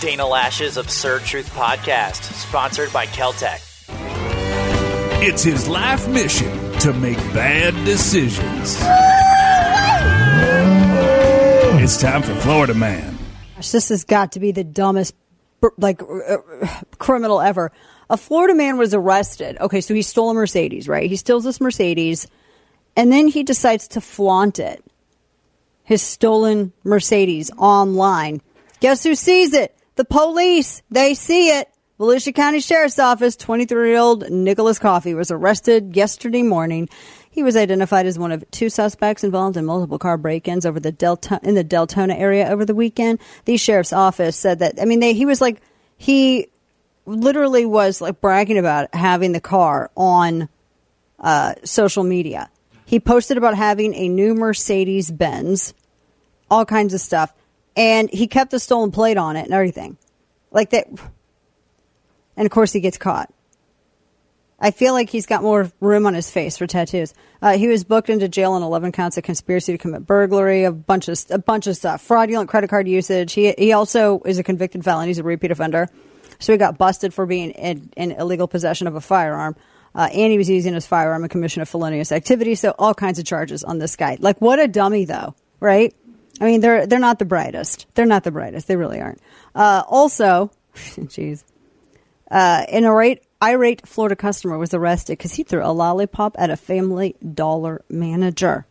Dana Lash's Absurd Truth Podcast, sponsored by Keltec. It's his life mission to make bad decisions. It's time for Florida Man. This has got to be the dumbest, criminal ever. A Florida man was arrested. Okay, so he stole a Mercedes, right? He steals this Mercedes, and then he decides to flaunt it. His stolen Mercedes online. Guess who sees it? The police. They see it. Volusia County Sheriff's Office, 23-year-old Nicholas Coffey was arrested yesterday morning. He was identified as one of two suspects involved in multiple car break-ins in the Deltona area over the weekend. The sheriff's office said that, he literally was like bragging about having the car on social media. He posted about having a new Mercedes-Benz, all kinds of stuff, and he kept the stolen plate on it and everything. Like that. And, of course, he gets caught. I feel like he's got more room on his face for tattoos. He was booked into jail on 11 counts of conspiracy to commit burglary, a bunch of stuff, fraudulent credit card usage. He also is a convicted felon. He's a repeat offender. So he got busted for being in illegal possession of a firearm. And he was using his firearm in commission of felonious activity. So all kinds of charges on this guy. Like, what a dummy, though, right? I mean, they're not the brightest. They're not the brightest. They really aren't. Also, jeez. An irate Florida customer was arrested because he threw a lollipop at a Family Dollar manager.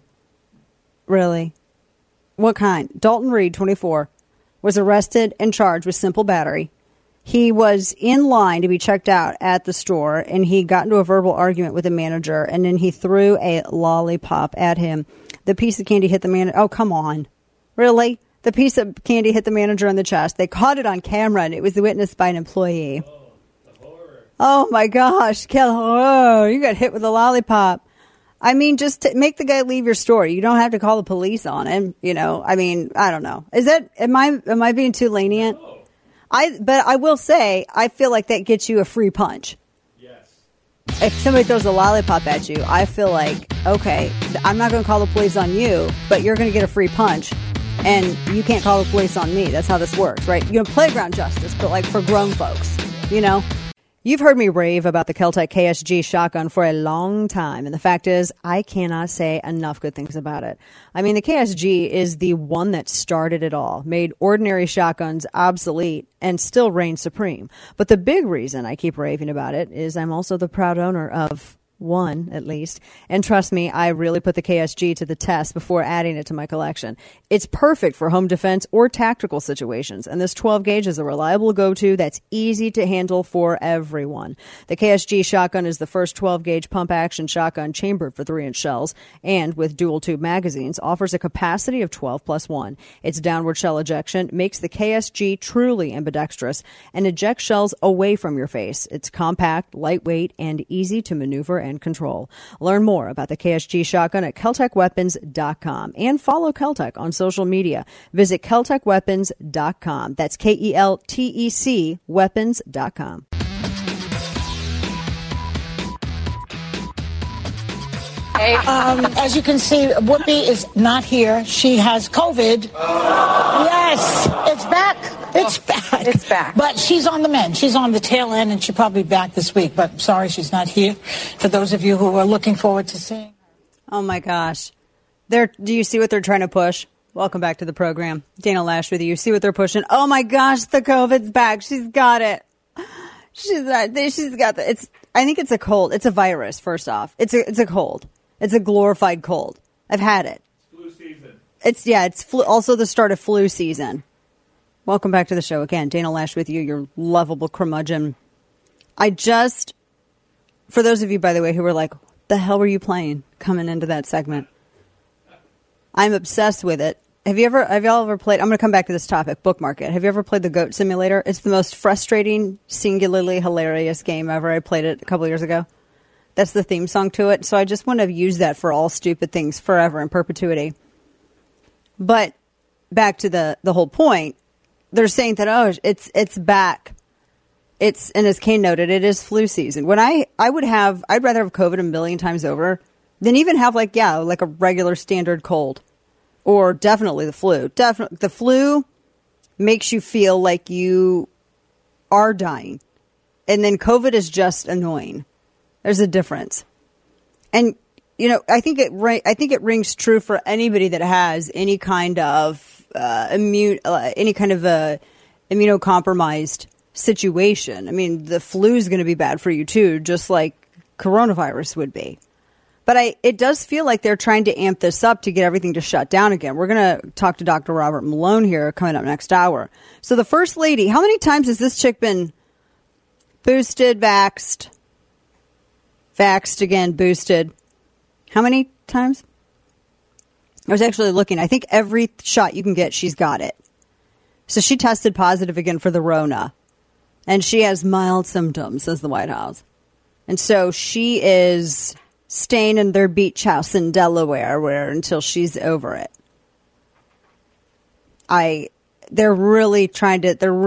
Really? What kind? Dalton Reed, 24, was arrested and charged with simple battery. He was in line to be checked out at the store, and he got into a verbal argument with the manager, and then he threw a lollipop at him. The piece of candy hit the manager. Oh, come on. Really? The piece of candy hit the manager in the chest. They caught it on camera, and it was witnessed by an employee. Oh, my gosh. You got hit with a lollipop. I mean, just to make the guy leave your store. You don't have to call the police on him. You know, I mean, I don't know. Am I being too lenient? No. But I will say, I feel like that gets you a free punch. Yes. If somebody throws a lollipop at you, I feel like, okay, I'm not going to call the police on you, but you're going to get a free punch. And you can't call the police on me. That's how this works, right? You know, playground justice, but like for grown folks, you know? You've heard me rave about the Keltec KSG shotgun for a long time, and the fact is, I cannot say enough good things about it. I mean, the KSG is the one that started it all, made ordinary shotguns obsolete, and still reigns supreme. But the big reason I keep raving about it is I'm also the proud owner of one, at least. And trust me, I really put the KSG to the test before adding it to my collection. It's perfect for home defense or tactical situations, and this 12 gauge is a reliable go-to that's easy to handle for everyone. The KSG shotgun is the first 12 gauge pump action shotgun chambered for 3-inch shells, and with dual tube magazines offers a capacity of 12+1. Its downward shell ejection makes the KSG truly ambidextrous and ejects shells away from your face. It's compact, lightweight, and easy to maneuver and control. Learn more about the KSG shotgun at KeltecWeapons.com and follow Keltec on social media. Visit KeltecWeapons.com. That's KELTEC weapons.com. As you can see, Whoopi is not here. She has COVID. Yes, it's back. It's back. It's back. But she's on the mend. She's on the tail end, and she'll probably be back this week. But sorry she's not here. For those of you who are looking forward to seeing her. Oh, my gosh. Do you see what they're trying to push? Welcome back to the program. Dana Lash with you. You see what they're pushing? Oh, my gosh, the COVID's back. She's got it. She's got the. I think it's a cold. It's a virus, first off. It's a cold. It's a glorified cold. I've had it. Flu season. It's also the start of flu season. Welcome back to the show again. Dana Lash with you, your lovable curmudgeon. For those of you, by the way, who were like, the hell were you playing coming into that segment? I'm obsessed with it. Have y'all ever played, I'm going to come back to this topic, bookmark it. Have you ever played the Goat Simulator? It's the most frustrating, singularly hilarious game ever. I played it a couple years ago. That's the theme song to it. So I just want to use that for all stupid things forever in perpetuity. But back to the whole point, they're saying that, it's back. And as Kane noted, it is flu season. When I'd rather have COVID a million times over than even have like a regular standard cold, or definitely the flu. Definitely the flu, makes you feel like you are dying. And then COVID is just annoying. There's a difference. And, I think it rings true for anybody that has any kind of immunocompromised situation. I mean, the flu is going to be bad for you too, just like coronavirus would be. But it does feel like they're trying to amp this up to get everything to shut down again. We're going to talk to Dr. Robert Malone here coming up next hour. So the First Lady, how many times has this chick been boosted, vaxxed again, boosted? How many times? I was actually looking. I think every shot you can get, she's got it. So she tested positive again for the Rona. And she has mild symptoms, says the White House. And so she is staying in their beach house in Delaware until she's over it. They're really trying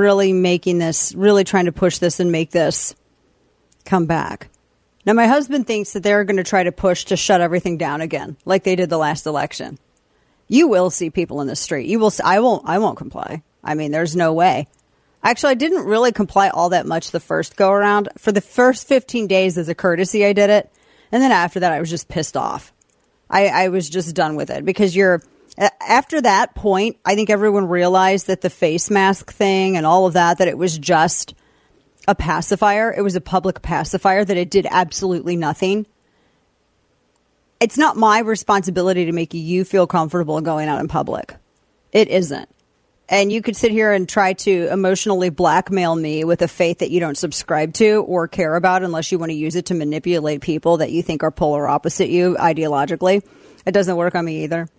to push this and make this come back. Now, my husband thinks that they're going to try to push to shut everything down again, like they did the last election. You will see people in the street. You will. I won't comply. I mean, there's no way. Actually, I didn't really comply all that much the first go around. For the first 15 days as a courtesy, I did it. And then after that, I was just pissed off. I was just done with it because after that point, I think everyone realized that the face mask thing and all of that it was just a pacifier. It was a public pacifier, that it did absolutely nothing. It's not my responsibility to make you feel comfortable going out in public. It isn't. And you could sit here and try to emotionally blackmail me with a faith that you don't subscribe to or care about unless you want to use it to manipulate people that you think are polar opposite you ideologically. It doesn't work on me either.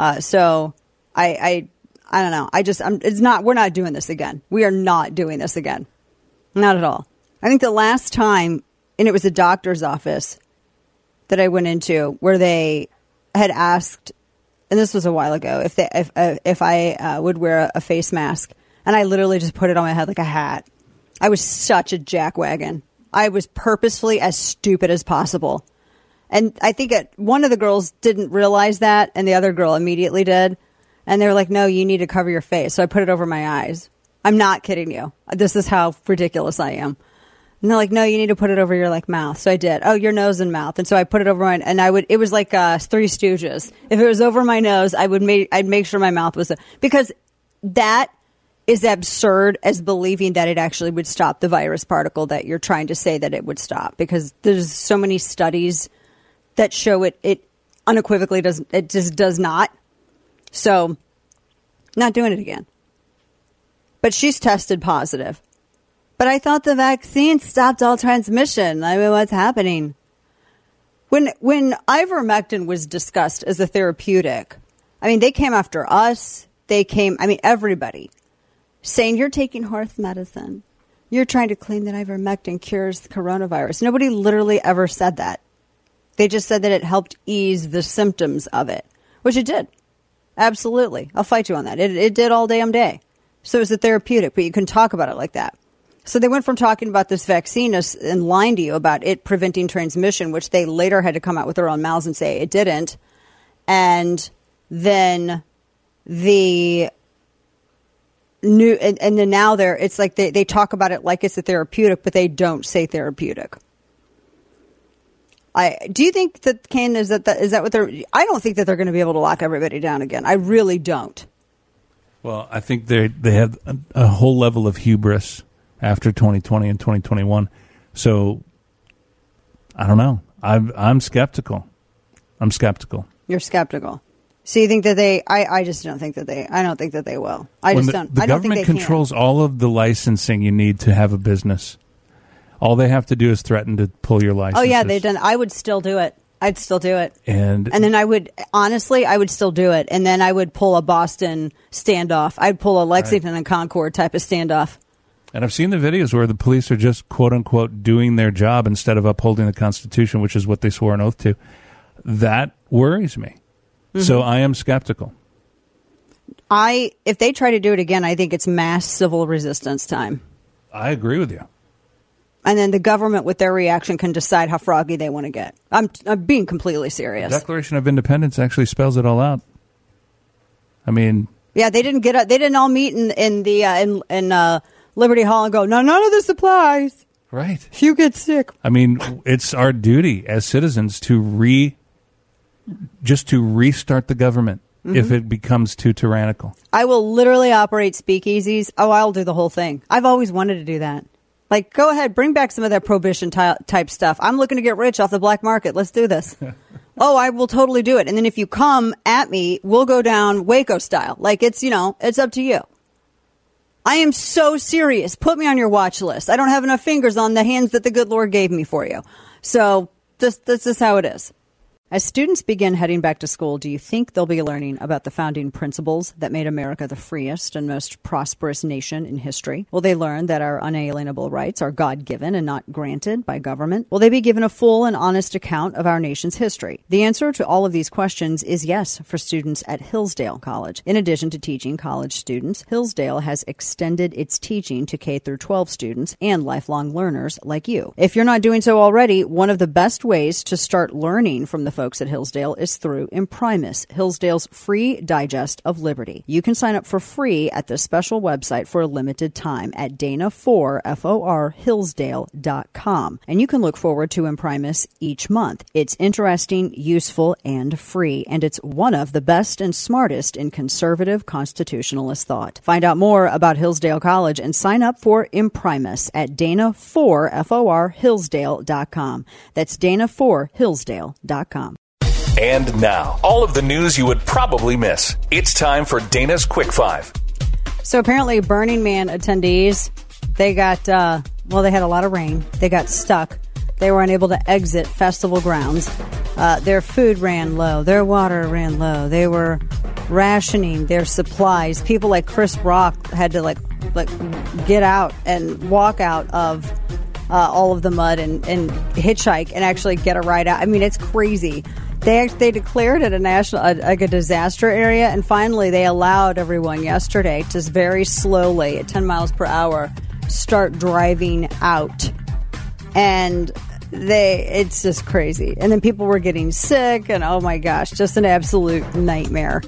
So I don't know. We're not doing this again. We are not doing this again. Not at all. I think the last time, and it was a doctor's office that I went into where they had asked, and this was a while ago, if I would wear a face mask, and I literally just put it on my head like a hat. I was such a jackwagon. I was purposefully as stupid as possible. And I think one of the girls didn't realize that, and the other girl immediately did. And they were like, no, you need to cover your face. So I put it over my eyes. I'm not kidding you. This is how ridiculous I am. And they're like, no, you need to put it over your mouth. So I did. Oh, your nose and mouth. And so I put it over mine, and it was like Three Stooges. If it was over my nose, I'd make sure my mouth was, because that is absurd as believing that it actually would stop the virus particle that you're trying to say that it would stop, because there's so many studies that show it unequivocally does not. So not doing it again. But she's tested positive. But I thought the vaccine stopped all transmission. I mean, what's happening? When ivermectin was discussed as a therapeutic, I mean, they came after us. Everybody saying you're taking horse medicine. You're trying to claim that ivermectin cures the coronavirus. Nobody literally ever said that. They just said that it helped ease the symptoms of it, which it did. Absolutely. I'll fight you on that. It did all damn day. So it was a therapeutic, but you can talk about it like that. So they went from talking about this vaccine and lying to you about it preventing transmission, which they later had to come out with their own mouths and say it didn't. And then now it's like they talk about it like it's a therapeutic, but they don't say therapeutic. Do you think that, Kane, is that what they're? I don't think that they're going to be able to lock everybody down again. I really don't. Well, I think they have a whole level of hubris after 2020 and 2021. So I don't know. I'm skeptical. You're skeptical. So you think that I just don't think that I don't think that they will. The government controls all of the licensing you need to have a business. All they have to do is threaten to pull your license. Oh, yeah, they've done. I would still do it. I'd still do it. And then I would still do it. And then I would pull a Boston standoff. I'd pull a Lexington and Concord type of standoff. And I've seen the videos where the police are just, quote unquote, doing their job instead of upholding the Constitution, which is what they swore an oath to. That worries me. Mm-hmm. So I am skeptical. If they try to do it again, I think it's mass civil resistance time. I agree with you. And then the government, with their reaction, can decide how froggy they want to get. I'm being completely serious. The Declaration of Independence actually spells it all out. I mean, Yeah, they didn't get up. They didn't all meet in Liberty Hall and go, no, none of this applies. Right. If you get sick. I mean, it's our duty as citizens to restart the government if it becomes too tyrannical. I will literally operate speakeasies. Oh, I'll do the whole thing. I've always wanted to do that. Like, go ahead, bring back some of that prohibition type stuff. I'm looking to get rich off the black market. Let's do this. Oh, I will totally do it. And then if you come at me, we'll go down Waco style. Like, it's up to you. I am so serious. Put me on your watch list. I don't have enough fingers on the hands that the good Lord gave me for you. So this is how it is. As students begin heading back to school, do you think they'll be learning about the founding principles that made America the freest and most prosperous nation in history? Will they learn that our unalienable rights are God-given and not granted by government? Will they be given a full and honest account of our nation's history? The answer to all of these questions is yes for students at Hillsdale College. In addition to teaching college students, Hillsdale has extended its teaching to K-12 students and lifelong learners like you. If you're not doing so already, one of the best ways to start learning from the folks at Hillsdale is through Imprimis, Hillsdale's free digest of liberty. You can sign up for free at this special website for a limited time at dana4hillsdale.com. And you can look forward to Imprimis each month. It's interesting, useful, and free, and it's one of the best and smartest in conservative constitutionalist thought. Find out more about Hillsdale College and sign up for Imprimis at dana4hillsdale.com. That's dana4hillsdale.com. And now, all of the news you would probably miss. It's time for Dana's Quick Five. So apparently Burning Man attendees, they got, they had a lot of rain. They got stuck. They were unable to exit festival grounds. Their food ran low. Their water ran low. They were rationing their supplies. People like Chris Rock had to like get out and walk out of all of the mud and hitchhike and actually get a ride out. I mean, it's crazy. They declared it a disaster area, and finally they allowed everyone yesterday to very slowly, at 10 miles per hour, start driving out. And it's just crazy. And then people were getting sick, and oh my gosh, just an absolute nightmare.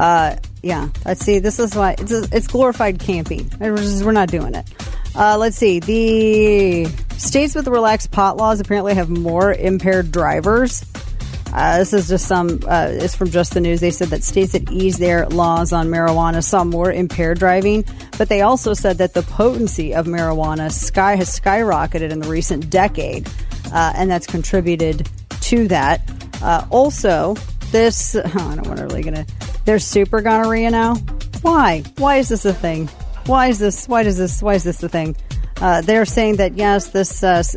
Let's see. This is why it's glorified camping. We're not doing it. Let's see. The states with the relaxed pot laws apparently have more impaired drivers. This is just it's from Just the News. They said that states that ease their laws on marijuana saw more impaired driving, but they also said that the potency of marijuana has skyrocketed in the recent decade, and that's contributed to that. Also, this, I don't want to really there's super gonorrhea now. Why? Why is this a thing? Why is this the thing? They're saying that yes, this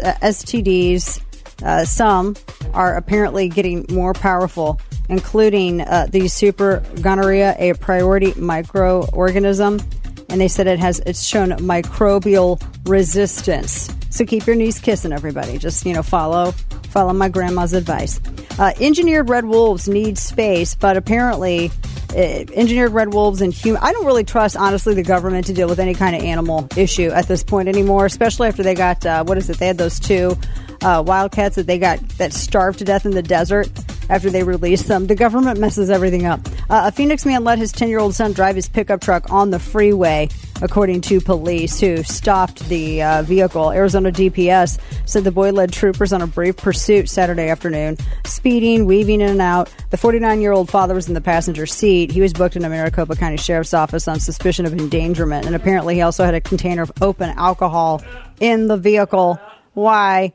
STDs, some are apparently getting more powerful, including the super gonorrhea, a priority microorganism, and they said it's shown microbial resistance. So keep your knees kissing, everybody. Just follow my grandma's advice. Engineered red wolves need space, but apparently engineered red wolves and human. I don't really trust, honestly, the government to deal with any kind of animal issue at this point anymore, especially after they got, they had those two wildcats that starved to death in the desert after they released them. The government messes everything up. A Phoenix man let his 10-year-old son drive his pickup truck on the freeway, according to police who stopped the vehicle. Arizona DPS said the boy led troopers on a brief pursuit Saturday afternoon, speeding, weaving in and out. The 49-year-old father was in the passenger seat. He was booked in a Maricopa County Sheriff's Office on suspicion of endangerment, and apparently he also had a container of open alcohol in the vehicle. Why?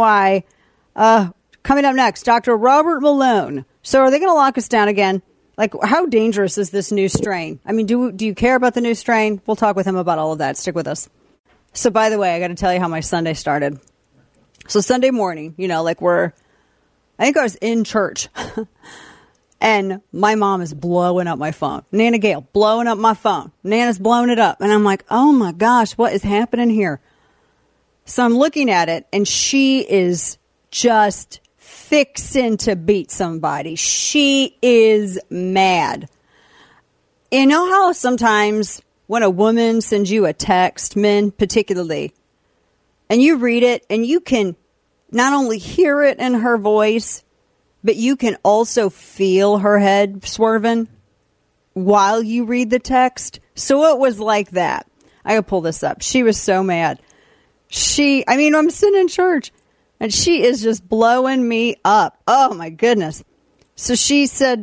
Coming up next, Dr. Robert Malone. So are they going to lock us down again? Like, how dangerous is this new strain? I mean, do you care about the new strain? We'll talk with him about all of that. Stick with us. So, by the way, I got to tell you how my Sunday started. So Sunday morning, I think I was in church, and my mom is blowing up my phone. Nana Gale, blowing up my phone. Nana's blowing it up. And I'm like, oh my gosh, what is happening here? So I'm looking at it, and she is just fixing to beat somebody. She is mad. You know how sometimes when a woman sends you a text, men particularly, and you read it and you can not only hear it in her voice, but you can also feel her head swerving? while you read the text. So it was like that. I gotta pull this up. She was so mad. I'm sitting in church and she is just blowing me up. Oh my goodness. So she said,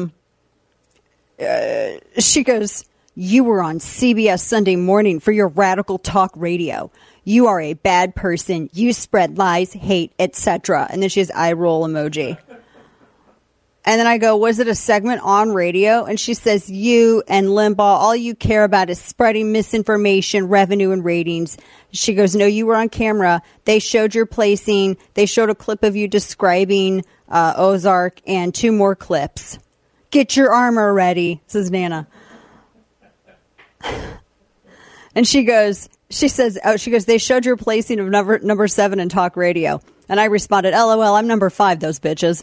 she goes, "You were on CBS Sunday Morning for your radical talk radio. You are a bad person. You spread lies, hate, etc." And then she has eye roll emoji. And then I go, "Was it a segment on radio?" And she says, "You and Limbaugh, all you care about is spreading misinformation, revenue, and ratings." She goes, "No, you were on camera. They showed your placing. They showed a clip of you describing Ozark and 2 more clips. Get your armor ready," says Nana. And she says, "They showed your placing of number 7 in talk radio." And I responded, "LOL, I'm number 5, those bitches."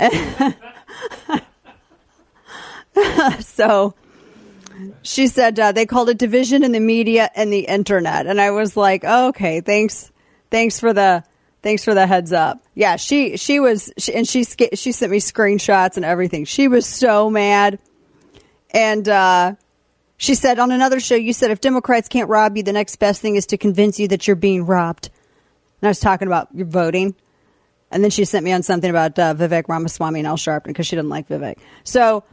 So she said, "They called it division in the media and the internet." And I was like, oh, "Okay, thanks for the heads up." Yeah, she sent me screenshots and everything. She was so mad. And she said, "On another show, you said if Democrats can't rob you, the next best thing is to convince you that you're being robbed." And I was talking about your voting. And then she sent me on something about Vivek Ramaswamy and Al Sharpton because she didn't like Vivek. So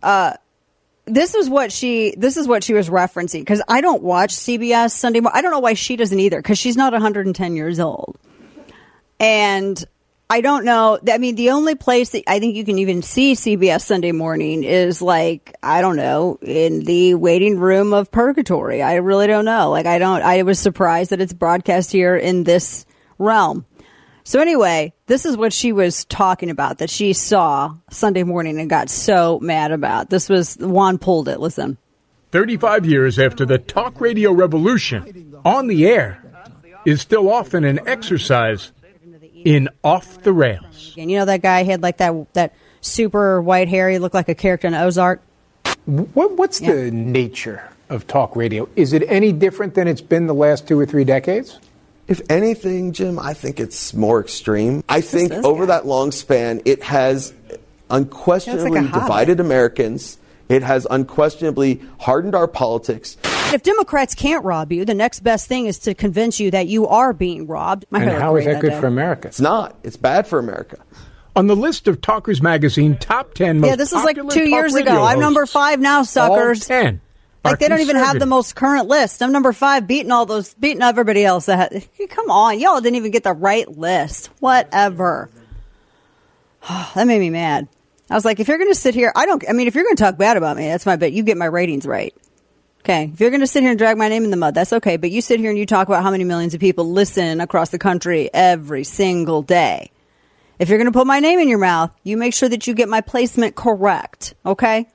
this is what she was referencing, because I don't watch CBS Sunday morning. I don't know why she doesn't either, because she's not 110 years old. And I don't know. I mean, the only place that I think you can even see CBS Sunday morning is, like, I don't know, in the waiting room of purgatory. I really don't know. Like, I was surprised that it's broadcast here in this realm. So anyway, this is what she was talking about that she saw Sunday morning and got so mad about. This was, Juan pulled it. Listen. 35 years after the talk radio revolution, On the Air is still often an exercise in off the rails. And you know that guy had like that super white hair? He looked like a character in Ozark. What's the nature of talk radio? Is it any different than it's been the last 2 or 3 decades? If anything, Jim, I think it's more extreme. I think over that long span, it has unquestionably divided Americans. It has unquestionably hardened our politics. If Democrats can't rob you, the next best thing is to convince you that you are being robbed. And how is that good for America? It's not. It's bad for America. On the list of Talkers Magazine top 10 most this is like popular 2 years ago. I'm number 5 now, suckers. All 10 like they don't even have the most current list. I'm number 5, beating everybody else. Come on, y'all didn't even get the right list. Whatever. That made me mad. I was like, if you're going to sit here, if you're going to talk bad about me, that's my bet. You get my ratings right. Okay. If you're going to sit here and drag my name in the mud, that's okay. But you sit here and you talk about how many millions of people listen across the country every single day. If you're going to put my name in your mouth, you make sure that you get my placement correct. Okay.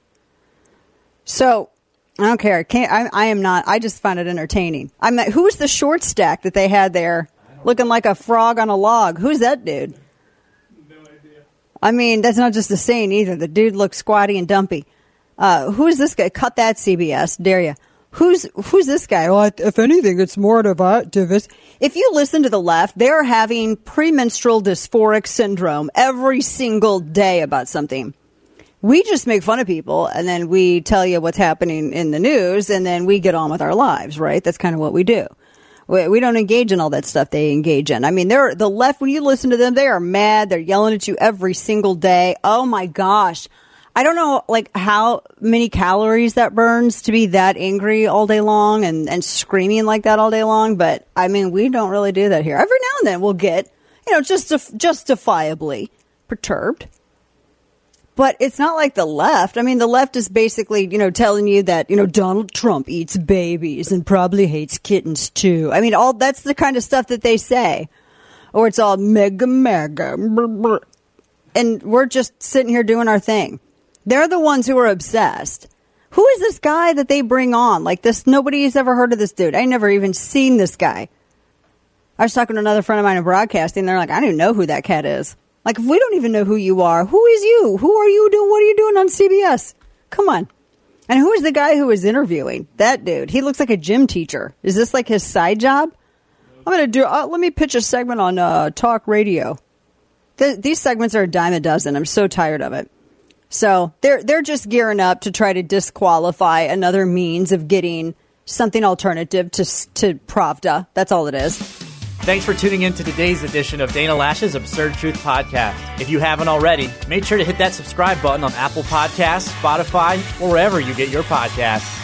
So I don't care. I am not. I just find it entertaining. Who was the short stack that they had there looking like a frog on a log? Who's that dude? No idea. I mean, that's not just a saying either. The dude looks squatty and dumpy. Who is this guy? Cut that, CBS. Dare ya. Who's this guy? Well, if anything, it's more divisive. If you listen to the left, they're having premenstrual dysphoric syndrome every single day about something. We just make fun of people, and then we tell you what's happening in the news, and then we get on with our lives, right? That's kind of what we do. We don't engage in all that stuff they engage in. I mean, the left, when you listen to them, they are mad. They're yelling at you every single day. Oh, my gosh. I don't know, like, how many calories that burns to be that angry all day long and screaming like that all day long. But, I mean, we don't really do that here. Every now and then we'll get, justifiably perturbed. But it's not like the left. I mean, the left is basically, telling you that, Donald Trump eats babies and probably hates kittens, too. I mean, that's the kind of stuff that they say. Or it's all mega. And we're just sitting here doing our thing. They're the ones who are obsessed. Who is this guy that they bring on? Like this, nobody's ever heard of this dude. I never even seen this guy. I was talking to another friend of mine in broadcasting. They're like, I don't even know who that cat is. Like, if we don't even know who you are, who is you? Who are you doing? What are you doing on CBS? Come on. And who is the guy who is interviewing? That dude. He looks like a gym teacher. Is this like his side job? I'm going to do, let me pitch a segment on talk radio. These segments are a dime a dozen. I'm so tired of it. So they're just gearing up to try to disqualify another means of getting something alternative to Pravda. That's all it is. Thanks for tuning in to today's edition of Dana Loesch's Absurd Truth Podcast. If you haven't already, make sure to hit that subscribe button on Apple Podcasts, Spotify, or wherever you get your podcasts.